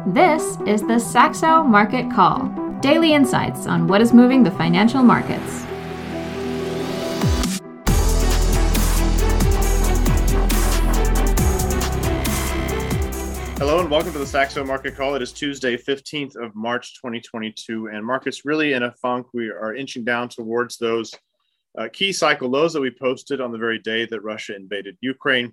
This is the Saxo Market Call, daily insights on what is moving the financial markets. Hello and welcome to the Saxo Market Call. It is Tuesday, 15th of March, 2022, and markets really in a funk. We are inching down towards those key cycle lows that we posted on the very day that Russia invaded Ukraine.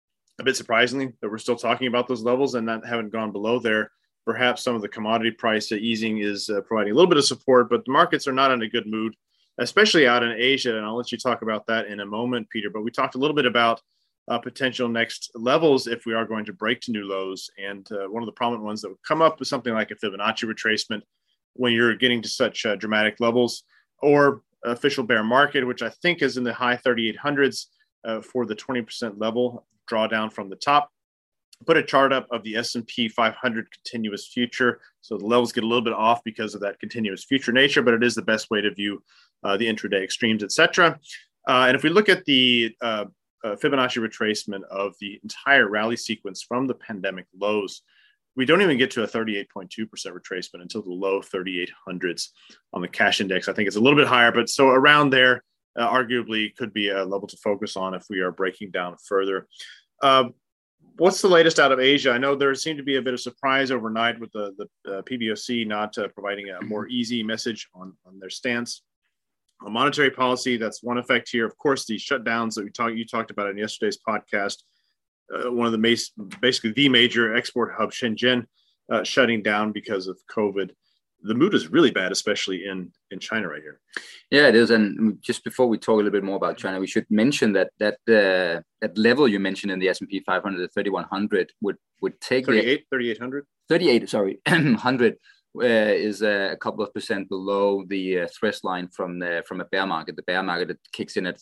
A bit surprisingly that we're still talking about those levels and that haven't gone below there. Perhaps some of the commodity price easing is providing a little bit of support, but the markets are not in a good mood, especially out in Asia. And I'll let you talk about that in a moment, Peter. But we talked a little bit about potential next levels if we are going to break to new lows. And one of the prominent ones that would come up is something like a Fibonacci retracement when you're getting to such dramatic levels, or official bear market, which I think is in the high 3,800s for the 20% level drawdown from the top. Put a chart up of the S&P 500 continuous future. So the levels get a little bit off because of that continuous future nature, but it is the best way to view the intraday extremes, etc. And if we look at the Fibonacci retracement of the entire rally sequence from the pandemic lows, we don't even get to a 38.2% retracement until the low 3,800s on the cash index. I think it's a little bit higher, but so around there, arguably could be a level to focus on if we are breaking down further. What's the latest out of Asia? I know there seemed to be a bit of surprise overnight with the PBOC not providing a more easy message on their stance on monetary policy. That's one effect here. Of course, the shutdowns that you talked about in yesterday's podcast. One of the basically the major export hub, Shenzhen, shutting down because of COVID. The mood is really bad, especially in China right here. Yeah, it is. And just before we talk a little bit more about China, we should mention that level you mentioned in the S&P 500, the 3,100 would take 3,800? 38, sorry, 100 is a couple of percent below the thrust line from a bear market. The bear market kicks in at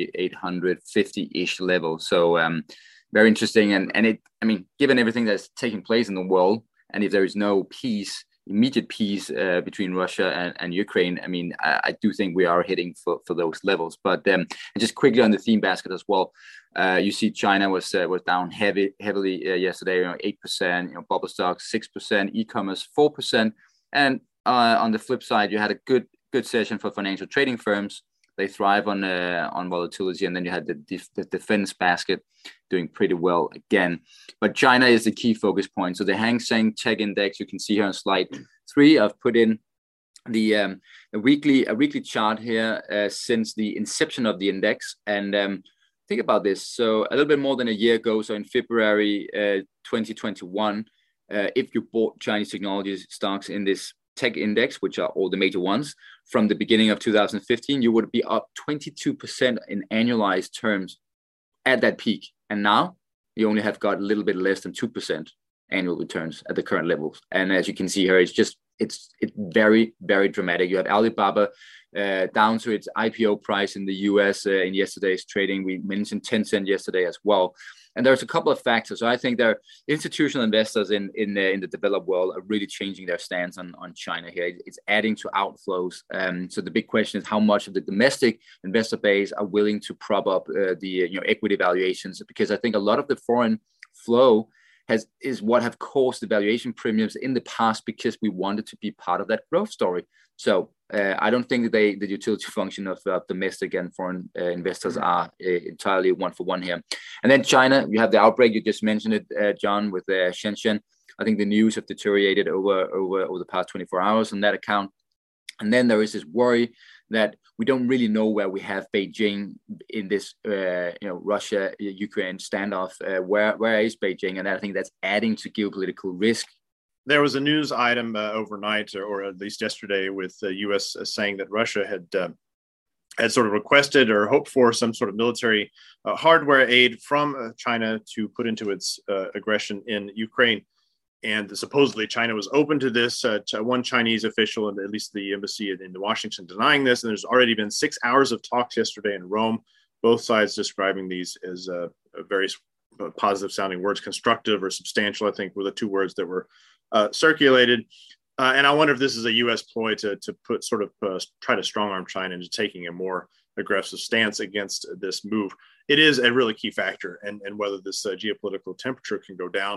3,850-ish level. So very interesting. And given everything that's taking place in the world, and if there is no immediate peace between Russia and Ukraine, I do think we are hitting for those levels. But and just quickly on the theme basket as well, you see China was down heavily yesterday, 8%, bubble stocks 6%, e-commerce 4%, and on the flip side, you had a good session for financial trading firms. They thrive on volatility, and then you had the defense basket doing pretty well again. But China is the key focus point. So the Hang Seng Tech Index, you can see here on slide 3. I've put in a weekly chart here since the inception of the index. And think about this. So a little bit more than a year ago, so in February 2021, if you bought Chinese technology stocks in this tech index, which are all the major ones, from the beginning of 2015, you would be up 22% in annualized terms at that peak. And now you only have got a little bit less than 2% annual returns at the current levels. And as you can see here, it's very, very dramatic. You have Alibaba down to its IPO price in the US in yesterday's trading. We mentioned Tencent yesterday as well. And there's a couple of factors. So I think there are institutional investors in the developed world are really changing their stance on China here. It's adding to outflows. So the big question is how much of the domestic investor base are willing to prop up the equity valuations, because I think a lot of the foreign flow is what have caused the valuation premiums in the past, because we wanted to be part of that growth story. So I don't think that the utility function of domestic and foreign investors are entirely one for one here. And then China, you have the outbreak. You just mentioned it, John, with Shenzhen. I think the news have deteriorated over the past 24 hours on that account. And then there is this worry that we don't really know where we have Beijing in this, Russia-Ukraine standoff. Where is Beijing? And I think that's adding to geopolitical risk. There was a news item overnight, or at least yesterday, with the U.S. saying that Russia had sort of requested or hoped for some sort of military hardware aid from China to put into its aggression in Ukraine. And supposedly China was open to this. One Chinese official, and at least the embassy in Washington, denying this. And there's already been 6 hours of talks yesterday in Rome, both sides describing these as very positive sounding words. Constructive or substantial, I think, were the two words that were circulated. And I wonder if this is a U.S. ploy to put try to strong arm China into taking a more aggressive stance against this move. It is a really key factor, and whether this geopolitical temperature can go down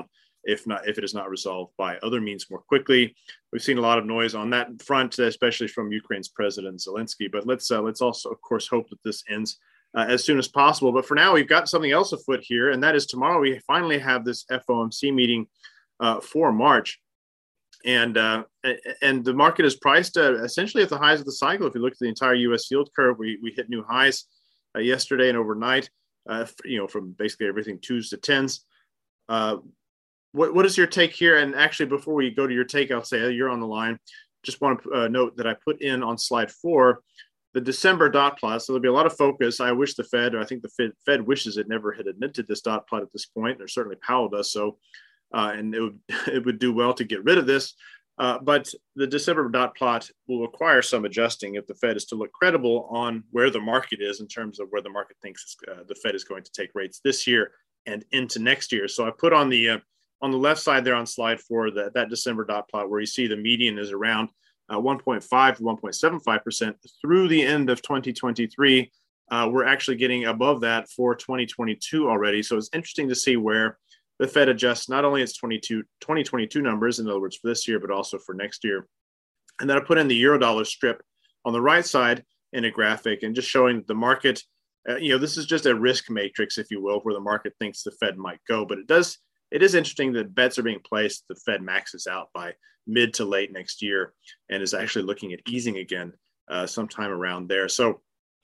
if it is not resolved by other means more quickly. We've seen a lot of noise on that front, especially from Ukraine's President Zelensky. But let's also, of course, hope that this ends as soon as possible. But for now, we've got something else afoot here, and that is tomorrow we finally have this FOMC meeting for March. And the market is priced essentially at the highs of the cycle. If you look at the entire U.S. yield curve, we hit new highs yesterday and overnight, from basically everything 2s to 10s. What is your take here? And actually, before we go to your take, I'll say you're on the line. Just want to note that I put in on slide 4 the December dot plot. So there'll be a lot of focus. I wish the Fed, or I think the Fed wishes it never had admitted this dot plot at this point, or certainly Powell does so. And it would do well to get rid of this. But the December dot plot will require some adjusting if the Fed is to look credible on where the market is in terms of where the market thinks the Fed is going to take rates this year and into next year. So I put on the left side there on slide 4 that December dot plot where you see the median is around 1.5 to 1.75% through the end of 2023. We're actually getting above that for 2022 already. So it's interesting to see where the Fed adjusts not only its 2022 numbers, in other words, for this year, but also for next year. And then I put in the Eurodollar strip on the right side in a graphic and just showing the market. This is just a risk matrix, if you will, where the market thinks the Fed might go. But it is interesting that bets are being placed. The Fed maxes out by mid to late next year and is actually looking at easing again sometime around there. So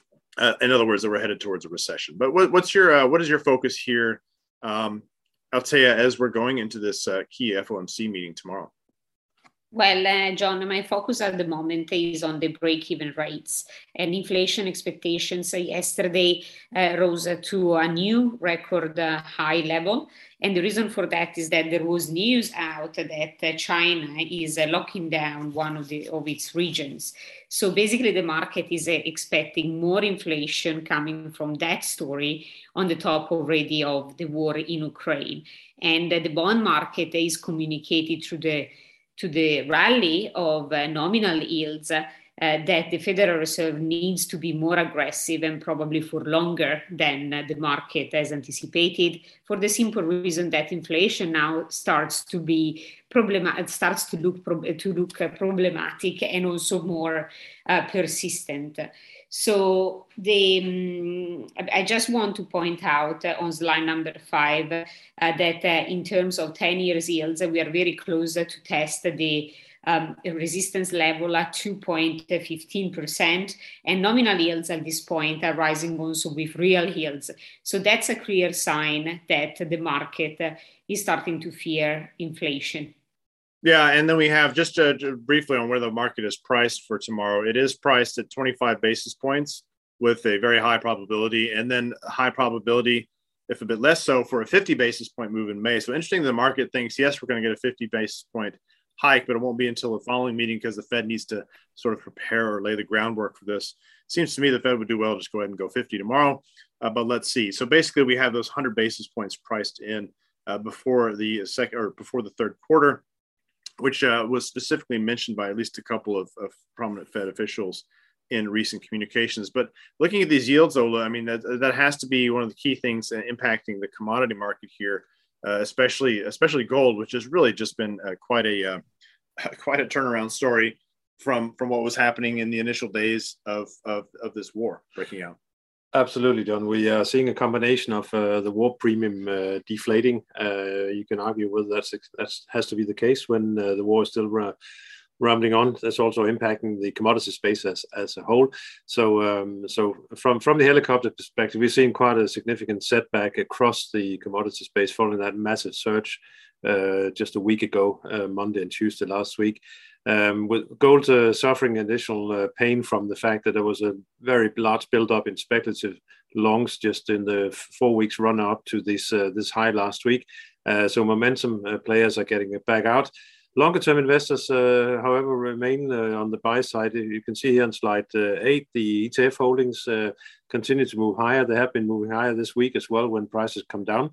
in other words, that we're headed towards a recession. But what is your focus here? I'll tell you, as we're going into this key FOMC meeting tomorrow. Well, John, my focus at the moment is on the break-even rates, and inflation expectations yesterday rose to a new record high level. And the reason for that is that there was news out that China is locking down one of its regions. So basically, the market is expecting more inflation coming from that story on the top already of the war in Ukraine. And the bond market is communicated to the rally of nominal yields that the Federal Reserve needs to be more aggressive and probably for longer than the market has anticipated, for the simple reason that inflation now starts to be look problematic and also more persistent. So I just want to point out on slide number 5 that in terms of 10 years yields, we are very close to test the resistance level at 2.15%, and nominal yields at this point are rising also with real yields. So that's a clear sign that the market is starting to fear inflation. Yeah, and then we have just briefly on where the market is priced for tomorrow. It is priced at 25 basis points with a very high probability, and then a high probability, if a bit less so, for a 50 basis point move in May. So interesting, the market thinks, yes, we're going to get a 50 basis point hike, but it won't be until the following meeting because the Fed needs to sort of prepare or lay the groundwork for this. Seems to me the Fed would do well just go ahead and go 50 tomorrow, but let's see. So basically, we have those 100 basis points priced in before the third quarter, which was specifically mentioned by at least a couple of prominent Fed officials in recent communications. But looking at these yields, Ola, I mean, that has to be one of the key things impacting the commodity market here, especially gold, which has really just been quite a turnaround story from what was happening in the initial days of this war breaking out. Absolutely, John. We are seeing a combination of the war premium deflating. You can argue whether that has to be the case when the war is still rumbling on. That's also impacting the commodity space as a whole. So from the helicopter perspective, we've seen quite a significant setback across the commodity space following that massive surge just a week ago, Monday and Tuesday last week. With gold suffering additional pain from the fact that there was a very large build-up in speculative longs just in the 4 weeks run up to this high last week. So momentum players are getting it back out. Longer-term investors, however, remain on the buy side. You can see here on slide 8, the ETF holdings continue to move higher. They have been moving higher this week as well when prices come down.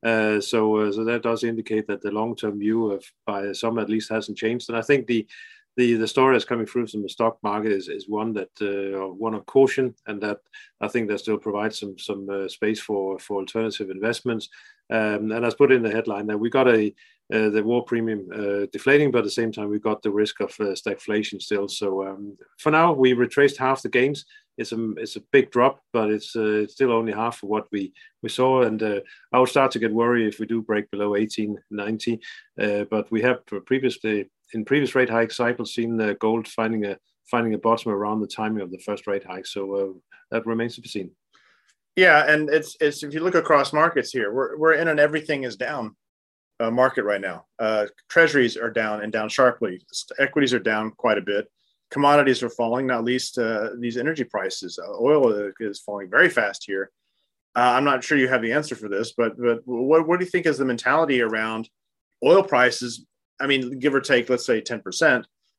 So that does indicate that the long-term view by some at least hasn't changed. And I think the story that's coming through from the stock market is one of caution, and that I think that still provides some space for alternative investments. And as put in the headline that we got a the war premium deflating, but at the same time we got the risk of stagflation still. So for now we retraced half the gains. It's a big drop, but it's still only half of what we saw, and I would start to get worried if we do break below 1890. But we have previously in previous rate hike cycles seen gold finding a bottom around the timing of the first rate hike. So that remains to be seen. Yeah, and it's if you look across markets here, we're in an everything is down market right now. Treasuries are down and down sharply. Equities are down quite a bit. Commodities are falling, not least these energy prices. Oil is falling very fast here. I'm not sure you have the answer for this, but what do you think is the mentality around oil prices? I mean, give or take, let's say 10%,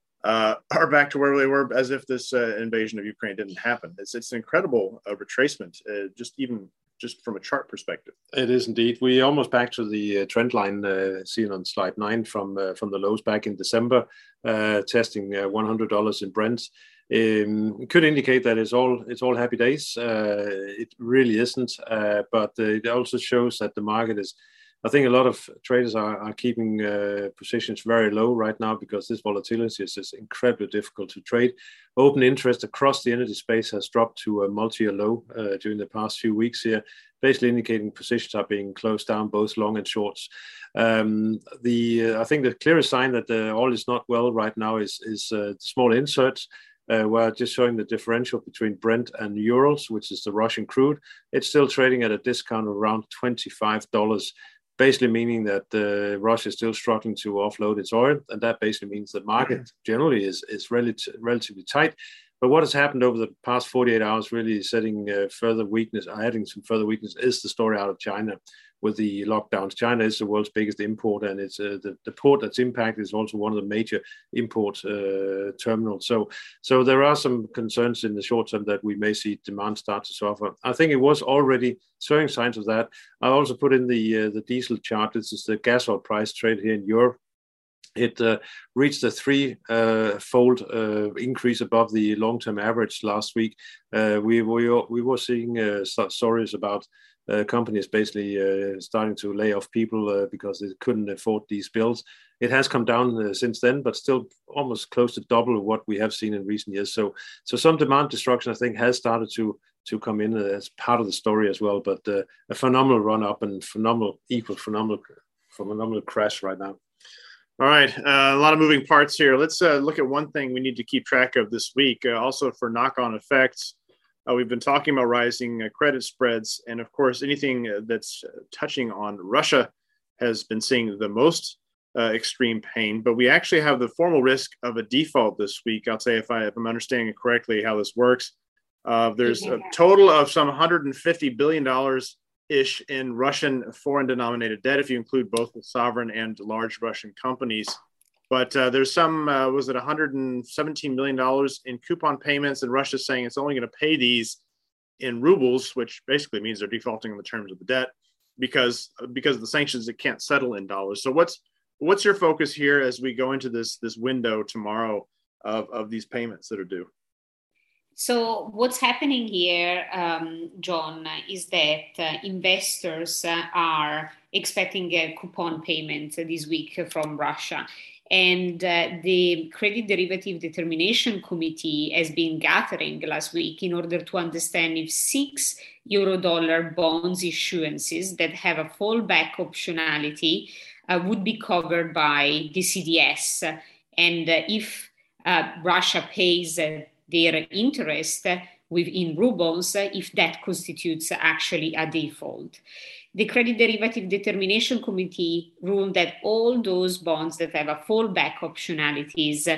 are back to where they were as if this invasion of Ukraine didn't happen. It's an incredible retracement, just from a chart perspective. It is indeed. We almost back to the trend line seen on slide 9 from the lows back in December, testing $100 in Brent. It could indicate that it's all happy days. It really isn't, but it also shows that the market is. I think a lot of traders are keeping positions very low right now because this volatility is incredibly difficult to trade. Open interest across the energy space has dropped to a multi-year low during the past few weeks here, basically indicating positions are being closed down, both long and shorts. I think the clearest sign that all is not well right now is small inserts. We're just showing the differential between Brent and Urals, which is the Russian crude. It's still trading at a discount of around $25. Basically meaning that Russia is still struggling to offload its oil, and that basically means the market generally is relatively tight. But what has happened over the past 48 hours really setting further weakness, adding some further weakness, is the story out of China with the lockdowns. China is the world's biggest importer, and it's the port that's impacted is also one of the major import terminals. So there are some concerns in the short term that we may see demand start to suffer. I think it was already showing signs of that. I also put in the diesel chart. This is the gas oil price trade here in Europe. It reached a threefold increase above the long-term average last week. We were seeing stories about companies basically starting to lay off people because they couldn't afford these bills. It has come down since then, but still almost close to double what we have seen in recent years. So some demand destruction, I think, has started to come in as part of the story as well. But a phenomenal run up and phenomenal crash right now. All right, a lot of moving parts here. Let's look at one thing we need to keep track of this week, also for knock-on effects. We've been talking about rising credit spreads, and of course, anything that's touching on Russia has been seeing the most extreme pain. But we actually have the formal risk of a default this week. I'll say if I'm understanding correctly how this works. There's a total of some $150 billion ish in Russian foreign denominated debt, if you include both the sovereign and large Russian companies. But there's some, was it $117 million in coupon payments, and Russia's saying it's only going to pay these in rubles, which basically means they're defaulting on the terms of the debt because of the sanctions, it can't settle in dollars. So what's your focus here as we go into this window tomorrow of these payments that are due? So what's happening here, John, is that investors are expecting a coupon payment this week from Russia. And the Credit Derivative Determination Committee has been gathering last week in order to understand if 6 Eurodollar bonds issuances that have a fallback optionality would be covered by the CDS. And if Russia pays their interest within rubles, if that constitutes actually a default. The Credit Derivative Determination Committee ruled that all those bonds that have a fallback optionalities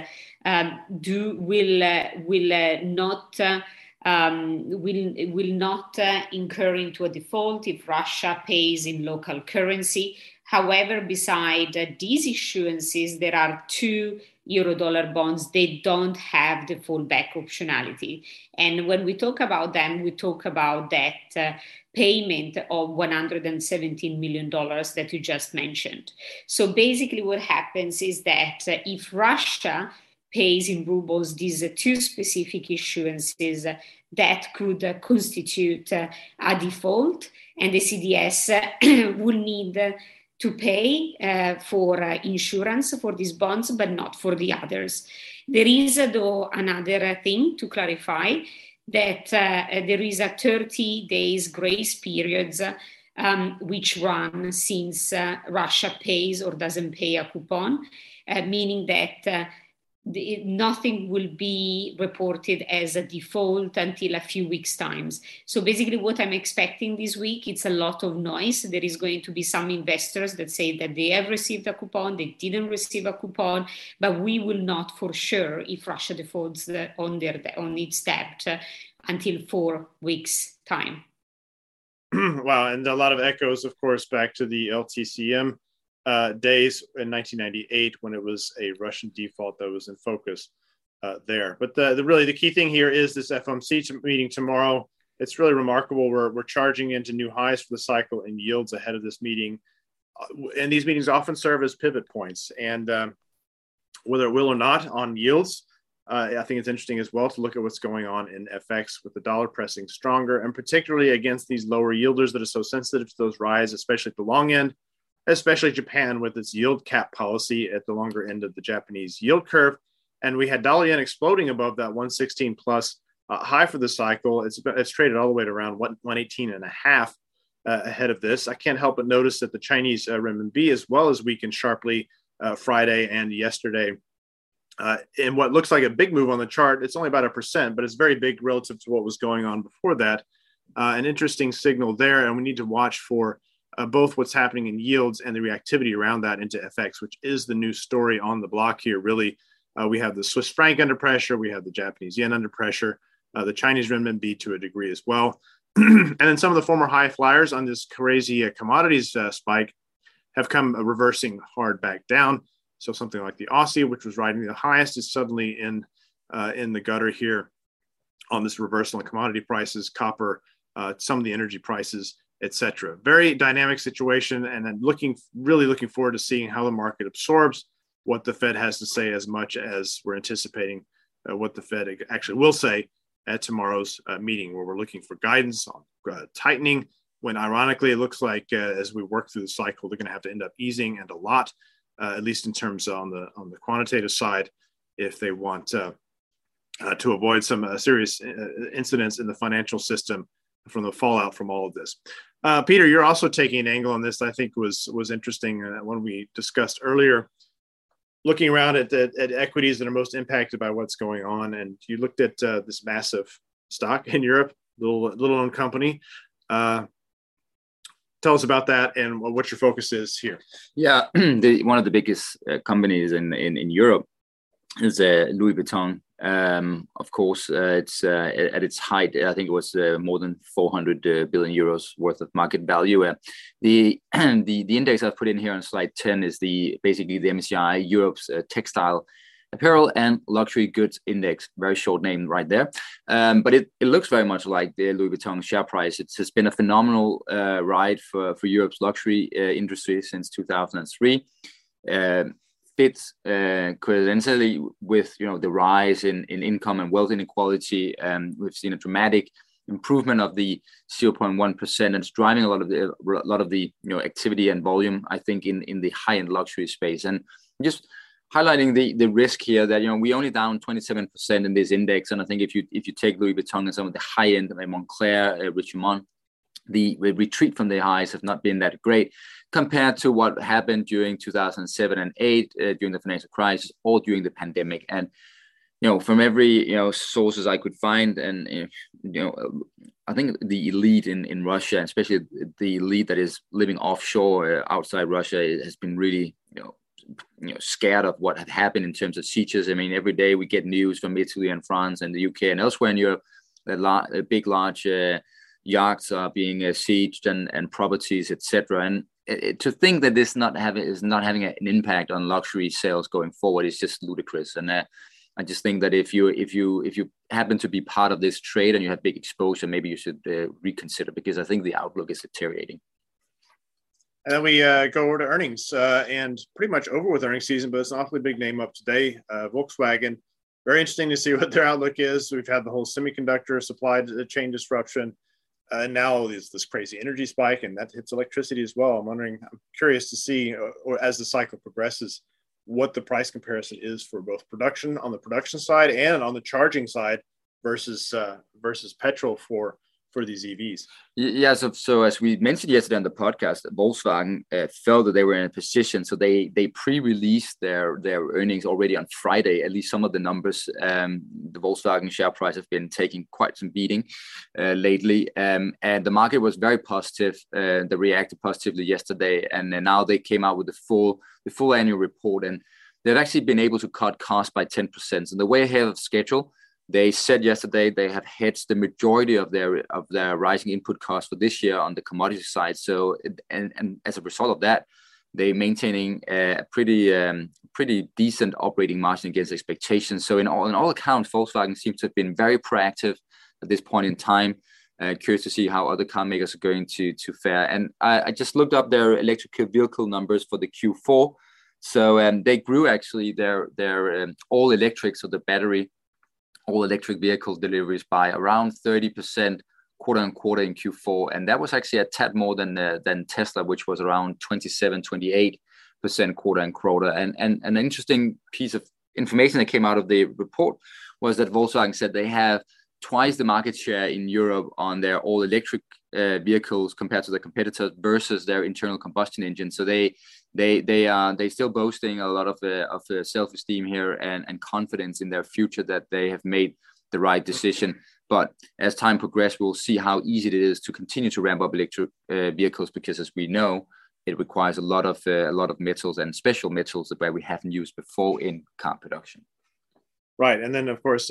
will not incur into a default if Russia pays in local currency. However, beside these issuances, there are 2 Eurodollar bonds. They don't have the fallback optionality. And when we talk about them, we talk about that payment of $117 million that you just mentioned. So basically what happens is that if Russia pays in rubles these 2 specific issuances, that could constitute a default, and the CDS will need to pay for insurance for these bonds, but not for the others. There is, though, another thing to clarify, that there is a 30 days grace periods which run since Russia pays or doesn't pay a coupon, meaning that nothing will be reported as a default until a few weeks' times. So basically what I'm expecting this week, it's a lot of noise. There is going to be some investors that say that they have received a coupon, they didn't receive a coupon, but we will not for sure if Russia defaults on its debt until 4 weeks' time. Wow, and a lot of echoes, of course, back to the LTCM days in 1998 when it was a Russian default that was in focus there. But the key thing here is this FOMC meeting tomorrow. It's really remarkable. We're charging into new highs for the cycle in yields ahead of this meeting. And these meetings often serve as pivot points. And whether it will or not on yields, I think it's interesting as well to look at what's going on in FX with the dollar pressing stronger, and particularly against these lower yielders that are so sensitive to those rise, especially at the long end, especially Japan with its yield cap policy at the longer end of the Japanese yield curve. And we had dollar yen exploding above that 116 plus high for the cycle. It's traded all the way to around 118 and a half ahead of this. I can't help but notice that the Chinese renminbi as well as weakened sharply Friday and yesterday. In what looks like a big move on the chart, it's only about 1%, but it's very big relative to what was going on before that. An interesting signal there, and we need to watch for both what's happening in yields and the reactivity around that into FX, which is the new story on the block here. Really, we have the Swiss franc under pressure, we have the Japanese yen under pressure, the Chinese renminbi to a degree as well. And then some of the former high flyers on this crazy commodities spike have come reversing hard back down. So something like the Aussie, which was riding the highest, is suddenly in the gutter here on this reversal in commodity prices, copper, some of the energy prices, etc. Very dynamic situation, and then really looking forward to seeing how the market absorbs what the Fed has to say, as much as we're anticipating what the Fed actually will say at tomorrow's meeting, where we're looking for guidance on tightening, when ironically it looks like as we work through the cycle, they're going to have to end up easing, and a lot. At least in terms on the quantitative side, if they want to avoid some serious incidents in the financial system from the fallout from all of this. Peter, you're also taking an angle on this. I think was interesting when we discussed earlier, looking around at equities that are most impacted by what's going on, and you looked at this massive stock in Europe, little known company. Tell us about that and what your focus is here. Yeah, one of the biggest companies in Europe is Louis Vuitton. Of course, it's at its height. I think it was more than 400 billion euros worth of market value. The index I've put in here on slide 10 is basically the MSCI Europe's textile, apparel and luxury goods index. Very short name right there, but it looks very much like the Louis Vuitton share price. It has been a phenomenal ride for Europe's luxury industry since 2003. Fits coincidentally with the rise in income and wealth inequality. We've seen a dramatic improvement of the 0.1%, and it's driving a lot of the activity and volume, I think, in the high-end luxury space. And just highlighting the risk here that we only down 27% in this index, and I think if you take Louis Vuitton and some of the high end, Moncler, Richemont, the retreat from the highs have not been that great compared to what happened during 2007 and 8 during the financial crisis, or during the pandemic. And from every sources I could find, and I think the elite in Russia, especially the elite that is living offshore outside Russia, has been really scared of what had happened in terms of sieges. I mean, every day we get news from Italy and France and the UK and elsewhere in Europe that big, large yachts are being sieged and properties, etc. And to think that this is not having an impact on luxury sales going forward is just ludicrous. And I just think that if you happen to be part of this trade and you have big exposure, maybe you should reconsider, because I think the outlook is deteriorating. And then we go over to earnings, and pretty much over with earnings season, but it's an awfully big name up today. Volkswagen, very interesting to see what their outlook is. We've had the whole semiconductor supply chain disruption. And now there's this crazy energy spike, and that hits electricity as well. I'm curious to see, or as the cycle progresses, what the price comparison is for both production on the production side and on the charging side versus petrol for these EVs. Yeah, so as we mentioned yesterday on the podcast, Volkswagen felt that they were in a position, so they pre-released their earnings already on Friday. At least some of the numbers. The Volkswagen share price have been taking quite some beating lately, and the market was very positive. They reacted positively yesterday, and now they came out with the full annual report, and they've actually been able to cut costs by 10%. So the way ahead of schedule. They said yesterday they have hedged the majority of their rising input costs for this year on the commodity side. So, and as a result of that, they're maintaining a pretty decent operating margin against expectations. So, in all accounts, Volkswagen seems to have been very proactive at this point in time. Curious to see how other car makers are going to fare. And I just looked up their electric vehicle numbers for the Q4. So, they grew actually their all electric, so the battery. All electric vehicle deliveries by around 30% quarter on quarter in Q4. And that was actually a tad more than Tesla, which was around 28% quarter on quarter. And an interesting piece of information that came out of the report was that Volkswagen said they have twice the market share in Europe on their all electric vehicles compared to the competitors versus their internal combustion engine. So they still boasting a lot of the self-esteem here and confidence in their future that they have made the right decision. But as time progresses, we'll see how easy it is to continue to ramp up electric vehicles, because as we know, it requires a lot of metals and special metals that we haven't used before in car production. Right, and then of course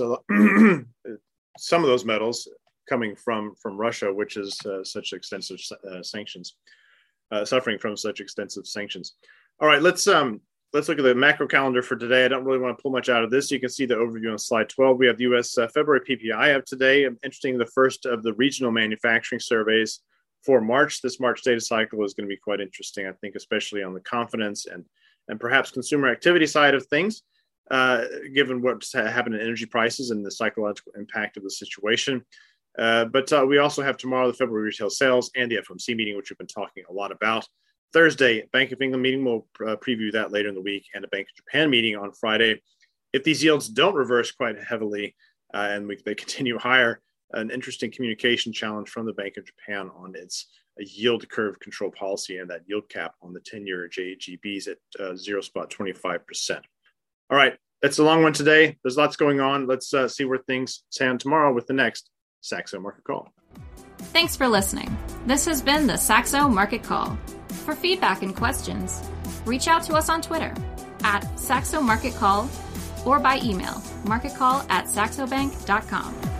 some of those metals coming from Russia, which is such extensive sanctions, suffering from such extensive sanctions. All right, let's look at the macro calendar for today. I don't really want to pull much out of this. You can see the overview on slide 12. We have the U.S. February PPI of today. Interesting, the first of the regional manufacturing surveys for March. This March data cycle is going to be quite interesting, I think, especially on the confidence and perhaps consumer activity side of things. Given what's happened in energy prices and the psychological impact of the situation. But we also have tomorrow the February retail sales and the FOMC meeting, which we've been talking a lot about. Thursday, Bank of England meeting, we'll preview that later in the week, and a Bank of Japan meeting on Friday. If these yields don't reverse quite heavily and they continue higher, an interesting communication challenge from the Bank of Japan on its yield curve control policy and that yield cap on the 10-year JGBs at 0.25%. All right, that's a long one today. There's lots going on. Let's see where things stand tomorrow with the next Saxo Market Call. Thanks for listening. This has been the Saxo Market Call. For feedback and questions, reach out to us on Twitter @Saxo Market Call or by email marketcall@saxobank.com.